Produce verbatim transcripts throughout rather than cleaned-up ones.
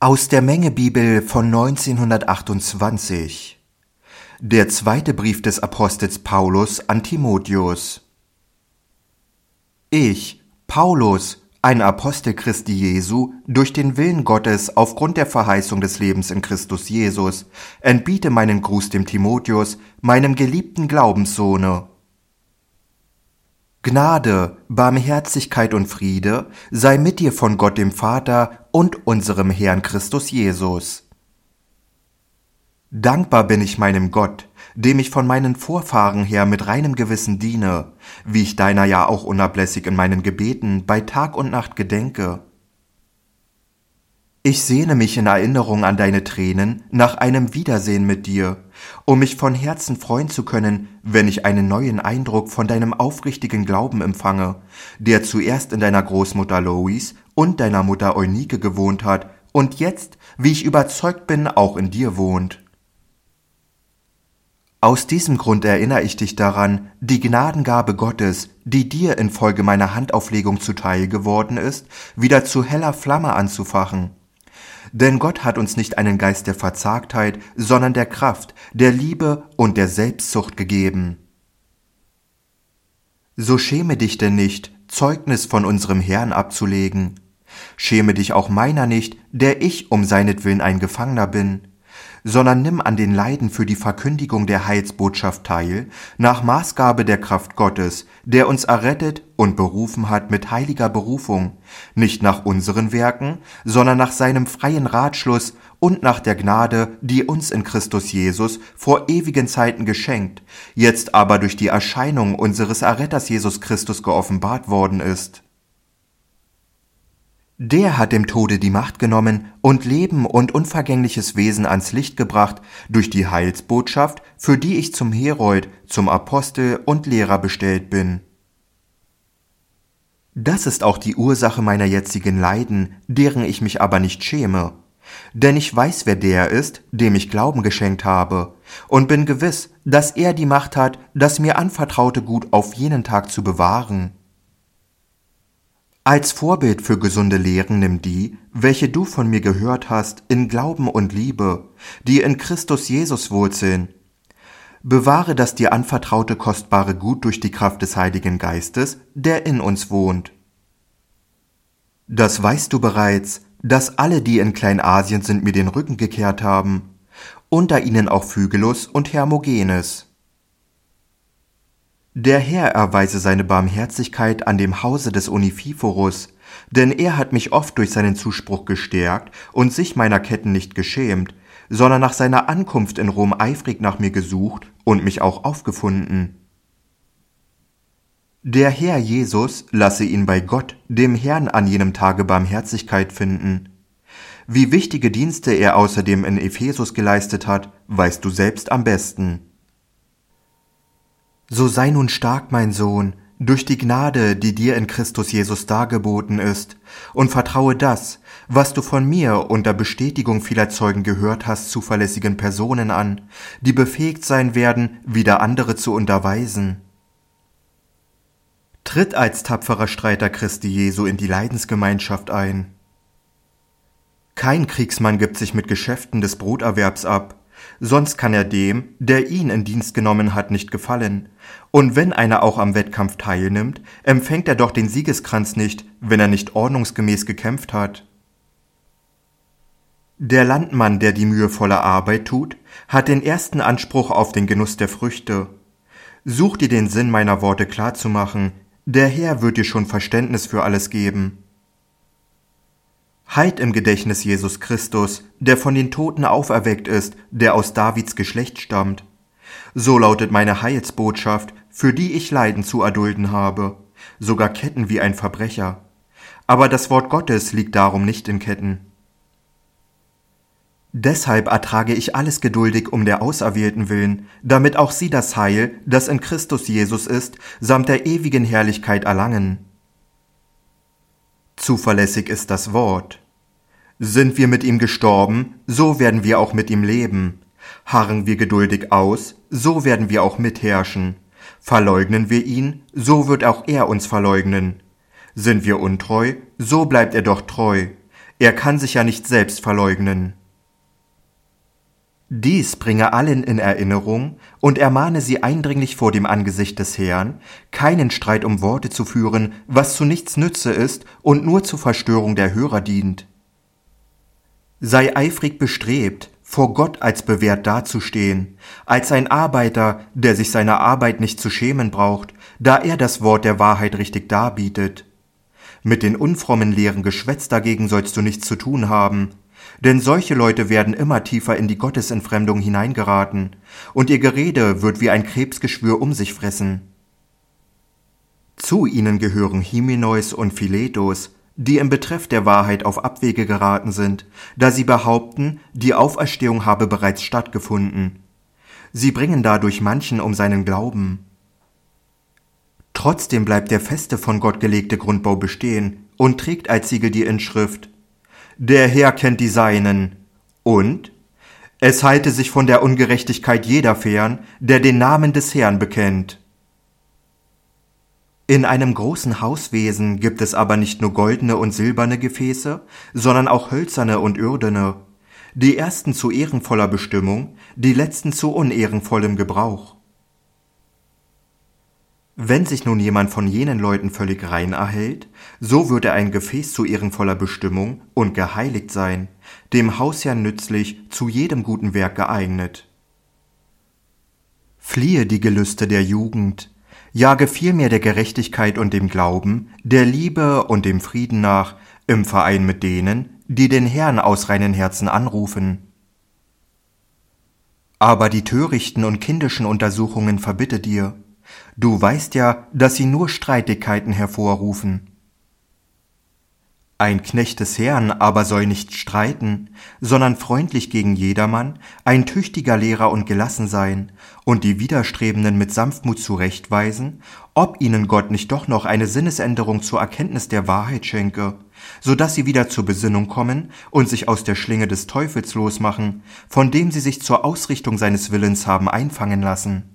Aus der Mengebibel von neunzehnhundertachtundzwanzig. Der zweite Brief des Apostels Paulus an Timotheus. Ich, Paulus, ein Apostel Christi Jesu, durch den Willen Gottes aufgrund der Verheißung des Lebens in Christus Jesus, entbiete meinen Gruß dem Timotheus, meinem geliebten Glaubenssohne. Gnade, Barmherzigkeit und Friede sei mit dir von Gott dem Vater und unserem Herrn Christus Jesus. Dankbar bin ich meinem Gott, dem ich von meinen Vorfahren her mit reinem Gewissen diene, wie ich deiner ja auch unablässig in meinen Gebeten bei Tag und Nacht gedenke. Ich sehne mich in Erinnerung an deine Tränen nach einem Wiedersehen mit dir, um mich von Herzen freuen zu können, wenn ich einen neuen Eindruck von deinem aufrichtigen Glauben empfange, der zuerst in deiner Großmutter Lois und deiner Mutter Eunike gewohnt hat und jetzt, wie ich überzeugt bin, auch in dir wohnt. Aus diesem Grund erinnere ich dich daran, die Gnadengabe Gottes, die dir infolge meiner Handauflegung zuteil geworden ist, wieder zu heller Flamme anzufachen. Denn Gott hat uns nicht einen Geist der Verzagtheit, sondern der Kraft, der Liebe und der Selbstzucht gegeben. So schäme dich denn nicht, Zeugnis von unserem Herrn abzulegen. Schäme dich auch meiner nicht, der ich um seinetwillen ein Gefangener bin, sondern nimm an den Leiden für die Verkündigung der Heilsbotschaft teil, nach Maßgabe der Kraft Gottes, der uns errettet und berufen hat mit heiliger Berufung, nicht nach unseren Werken, sondern nach seinem freien Ratschluss und nach der Gnade, die uns in Christus Jesus vor ewigen Zeiten geschenkt, jetzt aber durch die Erscheinung unseres Erretters Jesus Christus geoffenbart worden ist. Der hat dem Tode die Macht genommen und Leben und unvergängliches Wesen ans Licht gebracht durch die Heilsbotschaft, für die ich zum Herold, zum Apostel und Lehrer bestellt bin. Das ist auch die Ursache meiner jetzigen Leiden, deren ich mich aber nicht schäme. Denn ich weiß, wer der ist, dem ich Glauben geschenkt habe, und bin gewiss, dass er die Macht hat, das mir anvertraute Gut auf jenen Tag zu bewahren. Als Vorbild für gesunde Lehren nimm die, welche du von mir gehört hast, in Glauben und Liebe, die in Christus Jesus wurzeln. Bewahre das dir anvertraute kostbare Gut durch die Kraft des Heiligen Geistes, der in uns wohnt. Das weißt du bereits, dass alle, die in Kleinasien sind, mir den Rücken gekehrt haben, unter ihnen auch Phygelus und Hermogenes. Der Herr erweise seine Barmherzigkeit an dem Hause des Onesiphorus, denn er hat mich oft durch seinen Zuspruch gestärkt und sich meiner Ketten nicht geschämt, sondern nach seiner Ankunft in Rom eifrig nach mir gesucht und mich auch aufgefunden. Der Herr Jesus lasse ihn bei Gott, dem Herrn, an jenem Tage Barmherzigkeit finden. Wie wichtige Dienste er außerdem in Ephesus geleistet hat, weißt du selbst am besten. So sei nun stark, mein Sohn, durch die Gnade, die dir in Christus Jesus dargeboten ist, und vertraue das, was du von mir unter Bestätigung vieler Zeugen gehört hast, zuverlässigen Personen an, die befähigt sein werden, wieder andere zu unterweisen. Tritt als tapferer Streiter Christi Jesu in die Leidensgemeinschaft ein. Kein Kriegsmann gibt sich mit Geschäften des Broterwerbs ab, sonst kann er dem, der ihn in Dienst genommen hat, nicht gefallen. Und wenn einer auch am Wettkampf teilnimmt, empfängt er doch den Siegeskranz nicht, wenn er nicht ordnungsgemäß gekämpft hat. Der Landmann, der die mühevolle Arbeit tut, hat den ersten Anspruch auf den Genuss der Früchte. Such dir den Sinn meiner Worte klarzumachen, der Herr wird dir schon Verständnis für alles geben. Halt im Gedächtnis Jesus Christus, der von den Toten auferweckt ist, der aus Davids Geschlecht stammt. So lautet meine Heilsbotschaft, für die ich Leiden zu erdulden habe, sogar Ketten wie ein Verbrecher. Aber das Wort Gottes liegt darum nicht in Ketten. Deshalb ertrage ich alles geduldig um der Auserwählten willen, damit auch sie das Heil, das in Christus Jesus ist, samt der ewigen Herrlichkeit erlangen. Zuverlässig ist das Wort. Sind wir mit ihm gestorben, so werden wir auch mit ihm leben. Harren wir geduldig aus, so werden wir auch mitherrschen. Verleugnen wir ihn, so wird auch er uns verleugnen. Sind wir untreu, so bleibt er doch treu. er kann sich ja nicht selbst verleugnen. Dies bringe allen in Erinnerung und ermahne sie eindringlich vor dem Angesicht des Herrn, keinen Streit um Worte zu führen, was zu nichts Nütze ist und nur zur Verstörung der Hörer dient. Sei eifrig bestrebt, vor Gott als bewährt dazustehen, als ein Arbeiter, der sich seiner Arbeit nicht zu schämen braucht, da er das Wort der Wahrheit richtig darbietet. Mit den unfrommen leeren Geschwätz dagegen sollst du nichts zu tun haben, denn solche Leute werden immer tiefer in die Gottesentfremdung hineingeraten, und ihr Gerede wird wie ein Krebsgeschwür um sich fressen. Zu ihnen gehören Hymeneus und Philetus, die im Betreff der Wahrheit auf Abwege geraten sind, da sie behaupten, die Auferstehung habe bereits stattgefunden. Sie bringen dadurch manchen um seinen Glauben. Trotzdem bleibt der feste von Gott gelegte Grundbau bestehen und trägt als Siegel die Inschrift: Der Herr kennt die Seinen, und es halte sich von der Ungerechtigkeit jeder fern, der den Namen des Herrn bekennt. In einem großen Hauswesen gibt es aber nicht nur goldene und silberne Gefäße, sondern auch hölzerne und irdene, die ersten zu ehrenvoller Bestimmung, die letzten zu unehrenvollem Gebrauch. Wenn sich nun jemand von jenen Leuten völlig rein erhält, so wird er ein Gefäß zu ehrenvoller Bestimmung und geheiligt sein, dem Hausherrn nützlich, zu jedem guten Werk geeignet. Fliehe die Gelüste der Jugend, jage vielmehr der Gerechtigkeit und dem Glauben, der Liebe und dem Frieden nach, im Verein mit denen, die den Herrn aus reinen Herzen anrufen. Aber die törichten und kindischen Untersuchungen verbitte dir. Du weißt ja, dass sie nur Streitigkeiten hervorrufen. Ein Knecht des Herrn aber soll nicht streiten, sondern freundlich gegen jedermann, ein tüchtiger Lehrer und gelassen sein und die Widerstrebenden mit Sanftmut zurechtweisen, ob ihnen Gott nicht doch noch eine Sinnesänderung zur Erkenntnis der Wahrheit schenke, so dass sie wieder zur Besinnung kommen und sich aus der Schlinge des Teufels losmachen, von dem sie sich zur Ausrichtung seines Willens haben einfangen lassen.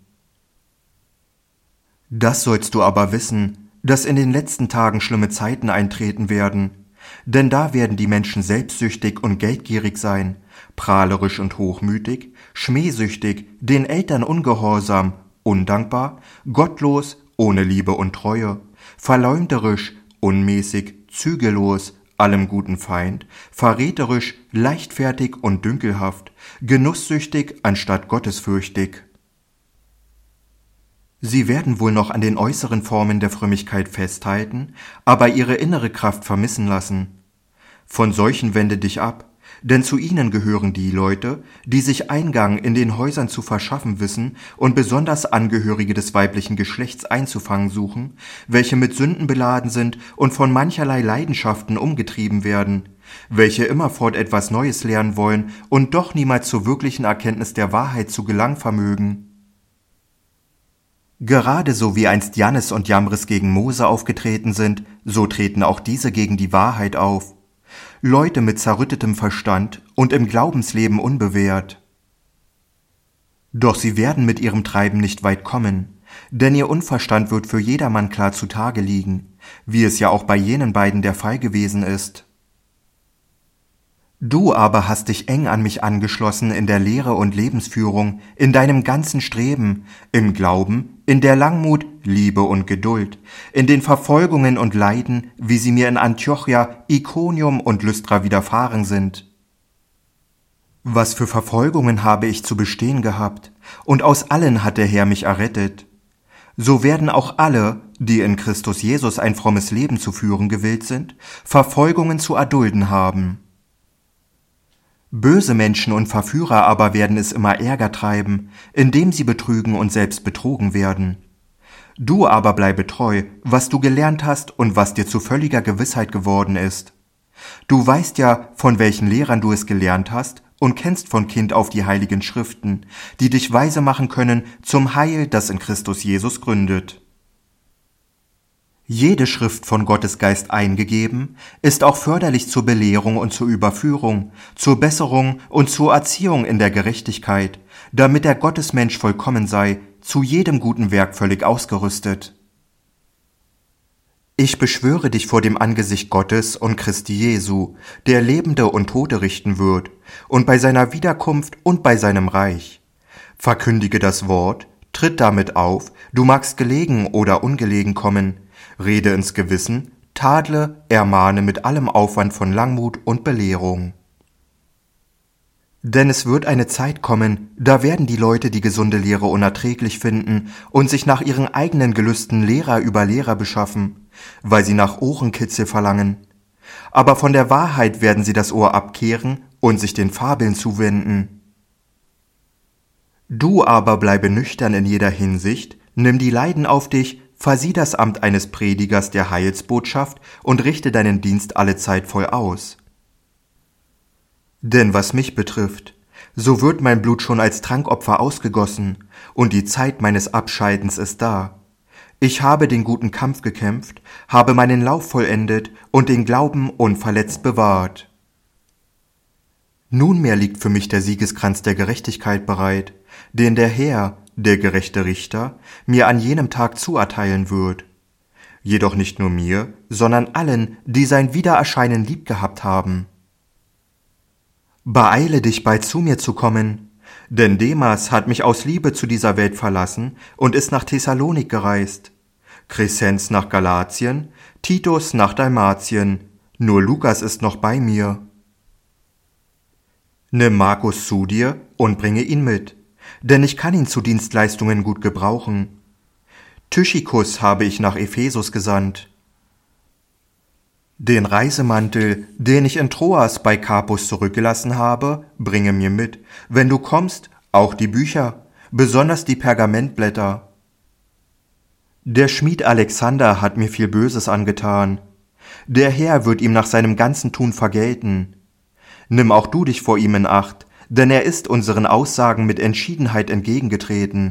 Das sollst du aber wissen, dass in den letzten Tagen schlimme Zeiten eintreten werden, denn da werden die Menschen selbstsüchtig und geldgierig sein, prahlerisch und hochmütig, schmähsüchtig, den Eltern ungehorsam, undankbar, gottlos, ohne Liebe und Treue, verleumderisch, unmäßig, zügellos, allem guten Feind, verräterisch, leichtfertig und dünkelhaft, genusssüchtig anstatt gottesfürchtig. Sie werden wohl noch an den äußeren Formen der Frömmigkeit festhalten, aber ihre innere Kraft vermissen lassen. Von solchen wende dich ab, denn zu ihnen gehören die Leute, die sich Eingang in den Häusern zu verschaffen wissen und besonders Angehörige des weiblichen Geschlechts einzufangen suchen, welche mit Sünden beladen sind und von mancherlei Leidenschaften umgetrieben werden, welche immerfort etwas Neues lernen wollen und doch niemals zur wirklichen Erkenntnis der Wahrheit zu gelangen vermögen. Gerade so wie einst Jannes und Jambres gegen Mose aufgetreten sind, so treten auch diese gegen die Wahrheit auf. Leute mit zerrüttetem Verstand und im Glaubensleben unbewährt. Doch sie werden mit ihrem Treiben nicht weit kommen, denn ihr Unverstand wird für jedermann klar zutage liegen, wie es ja auch bei jenen beiden der Fall gewesen ist. Du aber hast dich eng an mich angeschlossen in der Lehre und Lebensführung, in deinem ganzen Streben, im Glauben, in der Langmut, Liebe und Geduld, in den Verfolgungen und Leiden, wie sie mir in Antiochia, Ikonium und Lystra widerfahren sind. Was für Verfolgungen habe ich zu bestehen gehabt, und aus allen hat der Herr mich errettet. So werden auch alle, die in Christus Jesus ein frommes Leben zu führen gewillt sind, Verfolgungen zu erdulden haben. Böse Menschen und Verführer aber werden es immer ärger treiben, indem sie betrügen und selbst betrogen werden. Du aber bleibe treu, was du gelernt hast und was dir zu völliger Gewissheit geworden ist. Du weißt ja, von welchen Lehrern du es gelernt hast und kennst von Kind auf die heiligen Schriften, die dich weise machen können zum Heil, das in Christus Jesus gründet. Jede Schrift von Gottes Geist eingegeben, ist auch förderlich zur Belehrung und zur Überführung, zur Besserung und zur Erziehung in der Gerechtigkeit, damit der Gottesmensch vollkommen sei, zu jedem guten Werk völlig ausgerüstet. Ich beschwöre dich vor dem Angesicht Gottes und Christi Jesu, der Lebende und Tote richten wird, und bei seiner Wiederkunft und bei seinem Reich. Verkündige das Wort, tritt damit auf, du magst gelegen oder ungelegen kommen, rede ins Gewissen, tadle, ermahne mit allem Aufwand von Langmut und Belehrung. Denn es wird eine Zeit kommen, da werden die Leute die gesunde Lehre unerträglich finden und sich nach ihren eigenen Gelüsten Lehrer über Lehrer beschaffen, weil sie nach Ohrenkitzel verlangen. Aber von der Wahrheit werden sie das Ohr abkehren und sich den Fabeln zuwenden. Du aber bleibe nüchtern in jeder Hinsicht, nimm die Leiden auf dich, versieh das Amt eines Predigers der Heilsbotschaft und richte deinen Dienst allezeit voll aus. Denn was mich betrifft, so wird mein Blut schon als Trankopfer ausgegossen, und die Zeit meines Abscheidens ist da. Ich habe den guten Kampf gekämpft, habe meinen Lauf vollendet und den Glauben unverletzt bewahrt. Nunmehr liegt für mich der Siegeskranz der Gerechtigkeit bereit, den der Herr, der gerechte Richter, mir an jenem Tag zuerteilen wird. Jedoch nicht nur mir, sondern allen, die sein Wiedererscheinen lieb gehabt haben. Beeile dich bald zu mir zu kommen, denn Demas hat mich aus Liebe zu dieser Welt verlassen und ist nach Thessalonik gereist, Crescens nach Galatien, Titus nach Dalmatien, nur Lukas ist noch bei mir. Nimm Markus zu dir und bringe ihn mit, denn ich kann ihn zu Dienstleistungen gut gebrauchen. Tychikus habe ich nach Ephesus gesandt. Den Reisemantel, den ich in Troas bei Carpus zurückgelassen habe, bringe mir mit, wenn du kommst, auch die Bücher, besonders die Pergamentblätter. Der Schmied Alexander hat mir viel Böses angetan. Der Herr wird ihm nach seinem ganzen Tun vergelten. Nimm auch du dich vor ihm in Acht, denn er ist unseren Aussagen mit Entschiedenheit entgegengetreten.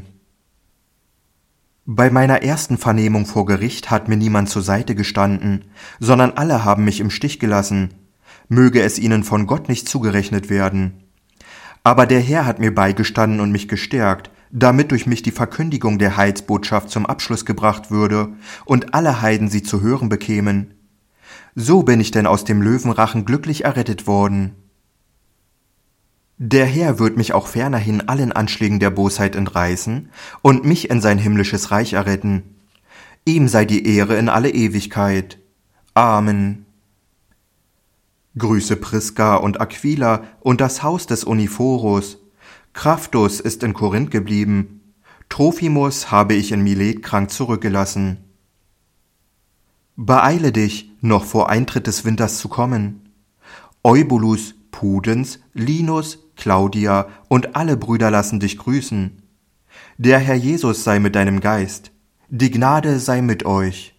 Bei meiner ersten Vernehmung vor Gericht hat mir niemand zur Seite gestanden, sondern alle haben mich im Stich gelassen. Möge es ihnen von Gott nicht zugerechnet werden. Aber der Herr hat mir beigestanden und mich gestärkt, damit durch mich die Verkündigung der Heilsbotschaft zum Abschluss gebracht würde und alle Heiden sie zu hören bekämen. So bin ich denn aus dem Löwenrachen glücklich errettet worden. Der Herr wird mich auch fernerhin allen Anschlägen der Bosheit entreißen und mich in sein himmlisches Reich erretten. Ihm sei die Ehre in alle Ewigkeit. Amen. Grüße Priska und Aquila und das Haus des Oniphoros. Kraftus ist in Korinth geblieben. Trophimus habe ich in Milet krank zurückgelassen. Beeile dich, noch vor Eintritt des Winters zu kommen. Eubulus, Pudens, Linus, Claudia und alle Brüder lassen dich grüßen. Der Herr Jesus sei mit deinem Geist. Die Gnade sei mit euch.